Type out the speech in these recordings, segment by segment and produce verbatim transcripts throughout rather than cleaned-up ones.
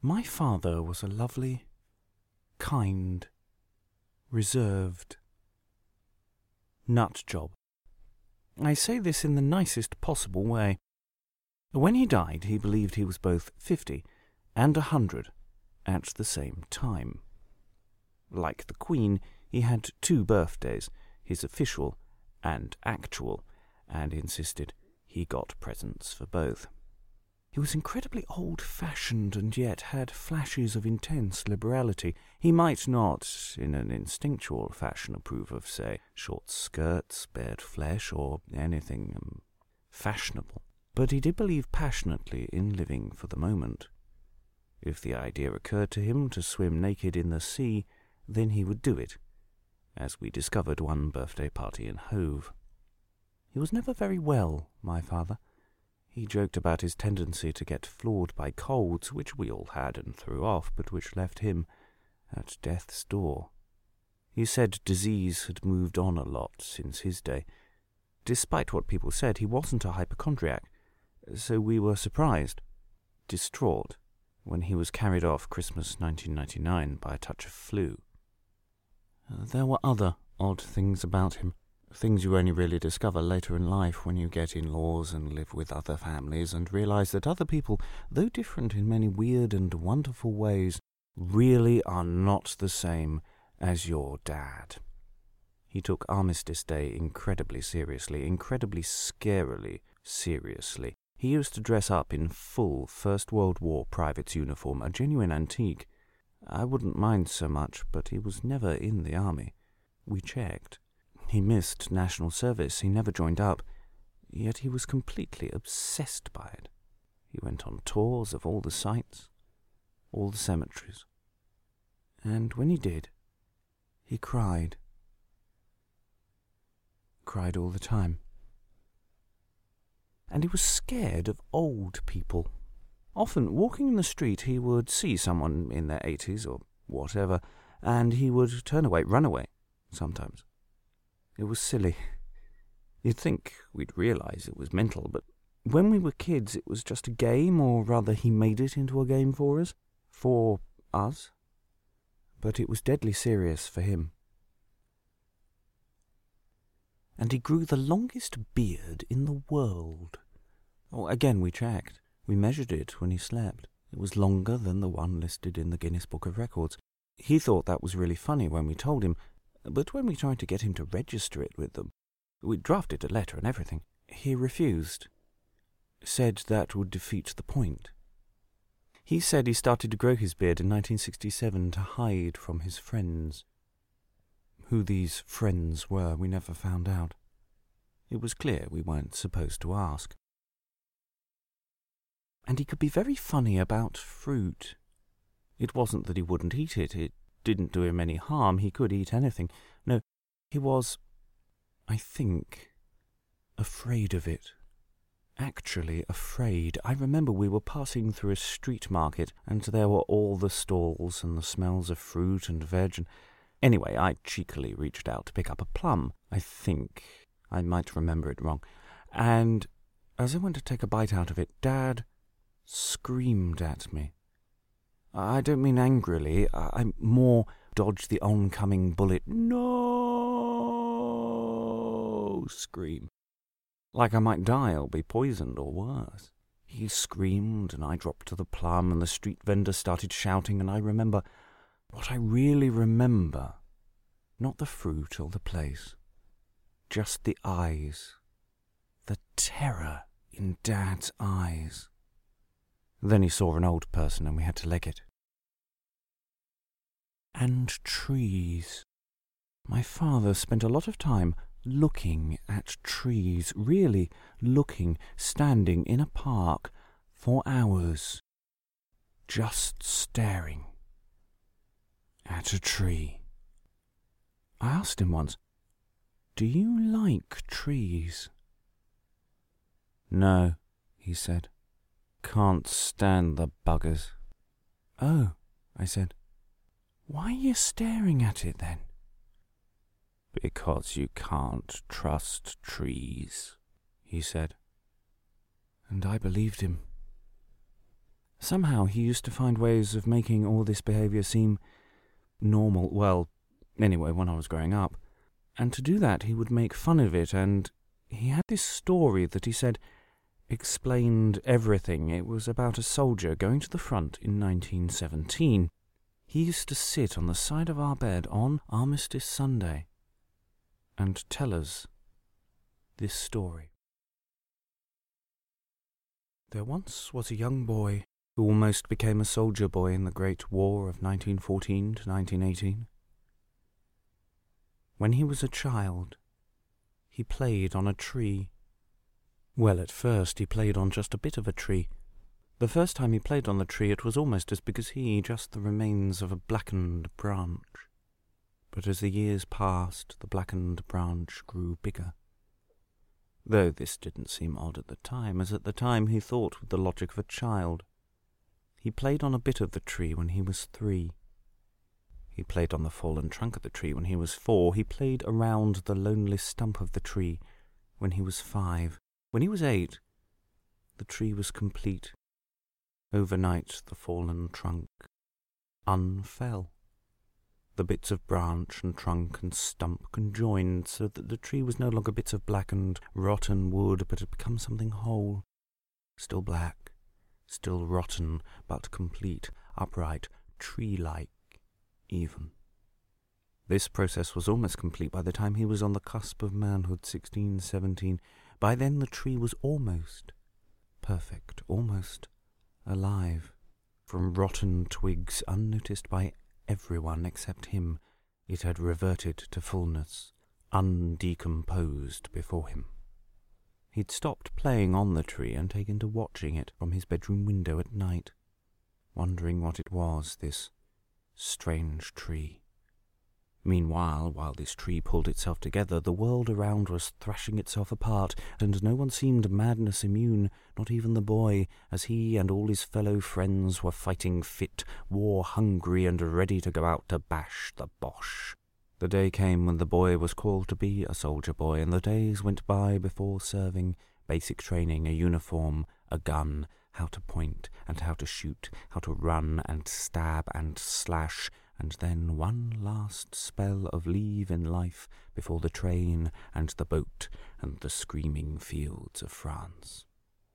My father was a lovely, kind, reserved nut job. I say this in the nicest possible way. When he died, he believed he was both fifty and a hundred at the same time. Like the Queen, he had two birthdays, his official and actual, and insisted he got presents for both. He was incredibly old-fashioned and yet had flashes of intense liberality. He might not, in an instinctual fashion, approve of, say, short skirts, bared flesh, or anything um, fashionable, but he did believe passionately in living for the moment. If the idea occurred to him to swim naked in the sea, then he would do it, as we discovered one birthday party in Hove. He was never very well, my father. He joked about his tendency to get floored by colds, which we all had and threw off, but which left him at death's door. He said disease had moved on a lot since his day. Despite what people said, he wasn't a hypochondriac, so we were surprised, distraught, when he was carried off Christmas nineteen ninety-nine by a touch of flu. There were other odd things about him. Things you only really discover later in life when you get in-laws and live with other families and realize that other people, though different in many weird and wonderful ways, really are not the same as your dad. He took Armistice Day incredibly seriously, incredibly scarily seriously. He used to dress up in full First World War private's uniform, a genuine antique. I wouldn't mind so much, but he was never in the army. We checked. He missed national service, he never joined up, yet he was completely obsessed by it. He went on tours of all the sites, all the cemeteries. And when he did, he cried. Cried all the time. And he was scared of old people. Often, walking in the street, he would see someone in their eighties or whatever, and he would turn away, run away, sometimes. It was silly. You'd think we'd realize it was mental, but when we were kids it was just a game, or rather he made it into a game for us. For us. But it was deadly serious for him. And he grew the longest beard in the world. Oh, again we checked. We measured it when he slept. It was longer than the one listed in the Guinness Book of Records. He thought that was really funny when we told him, but when we tried to get him to register it with them, we drafted a letter and everything, he refused. Said that would defeat the point. He said he started to grow his beard in nineteen sixty-seven to hide from his friends. Who these friends were, we never found out. It was clear we weren't supposed to ask. And he could be very funny about fruit. It wasn't that he wouldn't eat it, it didn't do him any harm, he could eat anything. No, he was, I think, afraid of it. Actually afraid. I remember we were passing through a street market, and there were all the stalls and the smells of fruit and veg, and anyway, I cheekily reached out to pick up a plum. I think I might remember it wrong. And as I went to take a bite out of it, Dad screamed at me. I don't mean angrily, I more dodge the oncoming bullet, no scream. Like I might die or be poisoned or worse. He screamed and I dropped to the plum and the street vendor started shouting, and I remember what I really remember, not the fruit or the place, just the eyes, the terror in Dad's eyes. Then he saw an old person and we had to leg it. And trees. My father spent a lot of time looking at trees, really looking, standing in a park for hours, just staring at a tree. I asked him once, "Do you like trees?" "No," he said. "Can't stand the buggers." "Oh," I said. "Why are you staring at it then?" "Because you can't trust trees," he said. And I believed him. Somehow he used to find ways of making all this behaviour seem normal, well, anyway, when I was growing up. And to do that he would make fun of it, and he had this story that he said explained everything. It was about a soldier going to the front in nineteen seventeen. He used to sit on the side of our bed on Armistice Sunday and tell us this story. There once was a young boy who almost became a soldier boy in the Great War of nineteen fourteen to nineteen eighteen. When he was a child, he played on a tree. Well, at first he played on just a bit of a tree. The first time he played on the tree it was almost as big as he, just the remains of a blackened branch. But as the years passed, the blackened branch grew bigger. Though this didn't seem odd at the time, as at the time he thought with the logic of a child. He played on a bit of the tree when he was three. He played on the fallen trunk of the tree when he was four. He played around the lonely stump of the tree when he was five. When he was eight, the tree was complete. Overnight the fallen trunk unfell. The bits of branch and trunk and stump conjoined so that the tree was no longer bits of blackened, rotten wood, but had become something whole, still black, still rotten, but complete, upright, tree-like even. This process was almost complete by the time he was on the cusp of manhood, sixteen, seventeen. By then the tree was almost perfect, almost alive. From rotten twigs, unnoticed by everyone except him, it had reverted to fullness, undecomposed before him. He'd stopped playing on the tree and taken to watching it from his bedroom window at night, wondering what it was, this strange tree. Meanwhile, while this tree pulled itself together, the world around was thrashing itself apart, and no one seemed madness immune, not even the boy, as he and all his fellow friends were fighting fit, war-hungry, and ready to go out to bash the Boche. The day came when the boy was called to be a soldier boy, and the days went by before serving, basic training, a uniform, a gun, how to point and how to shoot, how to run and stab and slash, and then one last spell of leave in life before the train and the boat and the screaming fields of France.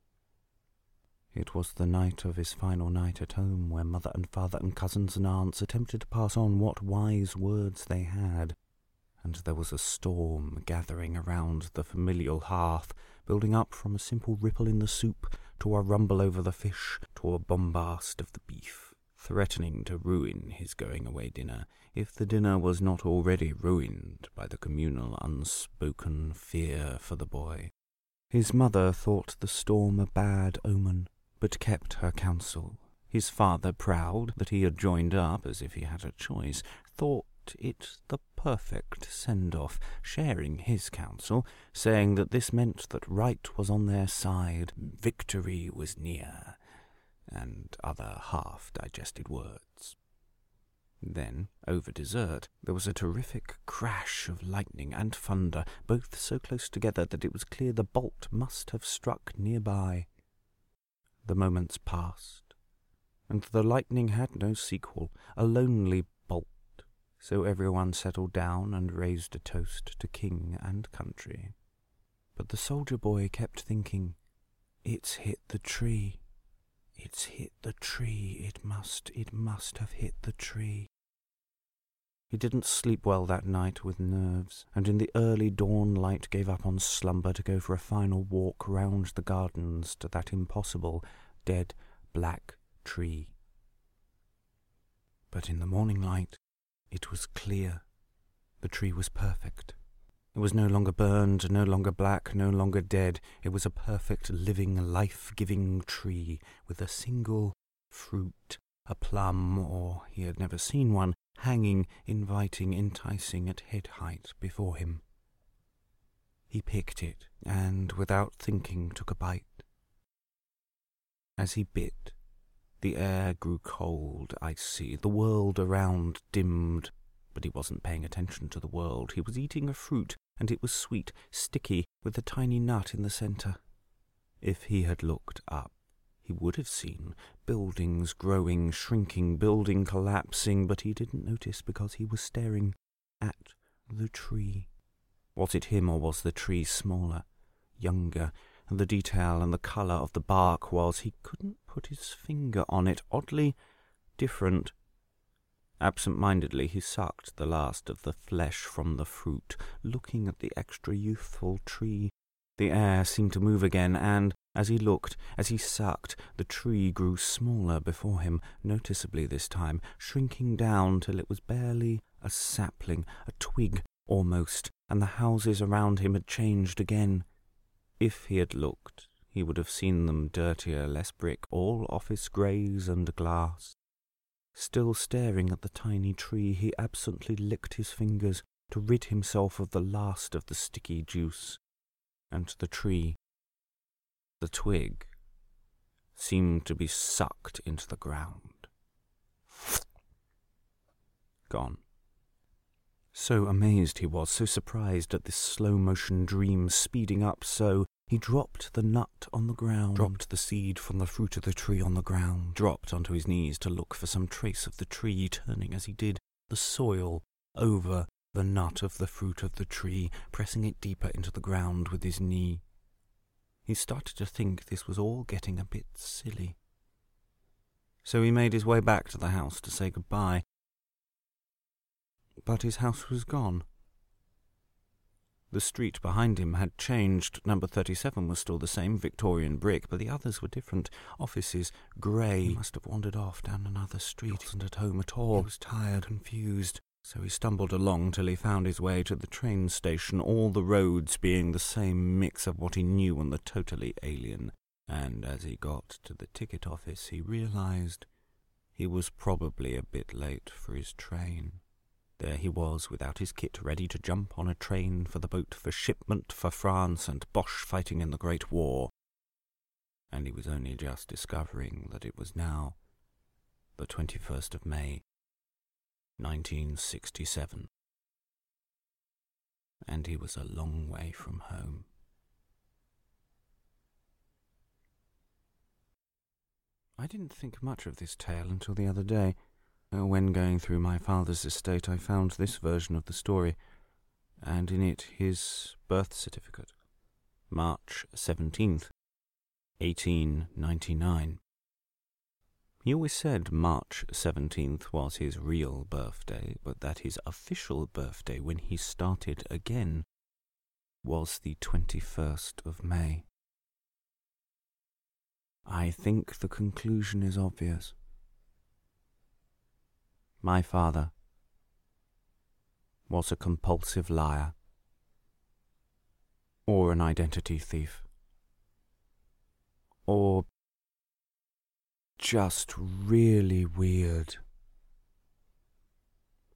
It was the night of his final night at home, where mother and father and cousins and aunts attempted to pass on what wise words they had, and there was a storm gathering around the familial hearth, building up from a simple ripple in the soup to a rumble over the fish to a bombast of the beef, threatening to ruin his going-away dinner, if the dinner was not already ruined by the communal unspoken fear for the boy. His mother thought the storm a bad omen, but kept her counsel. His father, proud that he had joined up as if he had a choice, thought it the perfect send-off, sharing his counsel, saying that this meant that right was on their side, victory was near, and other half-digested words. Then, over dessert, there was a terrific crash of lightning and thunder, both so close together that it was clear the bolt must have struck nearby. The moments passed, and the lightning had no sequel, a lonely bolt, so everyone settled down and raised a toast to king and country. But the soldier boy kept thinking, "It's hit the tree. It's hit the tree. It must, it must have hit the tree." He didn't sleep well that night with nerves, and in the early dawn light gave up on slumber to go for a final walk round the gardens to that impossible, dead, black tree. But in the morning light, it was clear. The tree was perfect. It was no longer burned, no longer black, no longer dead. It was a perfect, living, life-giving tree, with a single fruit, a plum, or he had never seen one, hanging, inviting, enticing at head height before him. He picked it, and, without thinking, took a bite. As he bit, the air grew cold, icy, the world around dimmed, but he wasn't paying attention to the world. He was eating a fruit, and it was sweet, sticky, with a tiny nut in the centre. If he had looked up, He would have seen buildings growing, shrinking, building collapsing, but he didn't notice because he was staring at the tree. Was it him, or was the tree smaller, younger, and the detail and the colour of the bark was, he couldn't put his finger on it, oddly different. Absent-mindedly he sucked the last of the flesh from the fruit, looking at the extra youthful tree. The air seemed to move again, and, as he looked, as he sucked, the tree grew smaller before him, noticeably this time, shrinking down till it was barely a sapling, a twig almost, and the houses around him had changed again. If he had looked, he would have seen them dirtier, less brick, all office greys and glass. Still staring at the tiny tree, he absently licked his fingers to rid himself of the last of the sticky juice. And the tree, the twig, seemed to be sucked into the ground. Gone. So amazed he was, so surprised at this slow-motion dream speeding up so, he dropped the nut on the ground, dropped the seed from the fruit of the tree on the ground, dropped onto his knees to look for some trace of the tree, turning as he did the soil over the nut of the fruit of the tree, pressing it deeper into the ground with his knee. He started to think this was all getting a bit silly. So he made his way back to the house to say goodbye. But his house was gone. The street behind him had changed. Number thirty-seven was still the same, Victorian brick, but the others were different. Offices, grey. He must have wandered off down another street. He wasn't at home at all. He was tired, confused. So he stumbled along till he found his way to the train station, all the roads being the same mix of what he knew and the totally alien. And as he got to the ticket office, he realised he was probably a bit late for his train. There he was, without his kit, ready to jump on a train for the boat for shipment for France and Boche fighting in the Great War. And he was only just discovering that it was now the twenty-first of May, nineteen sixty-seven. And he was a long way from home. I didn't think much of this tale until the other day. When going through my father's estate, I found this version of the story, and in it his birth certificate, March seventeenth, eighteen ninety-nine. He always said March seventeenth was his real birthday, but that his official birthday, when he started again, was the twenty-first of May. I think the conclusion is obvious. My father was a compulsive liar, or an identity thief, or just really weird.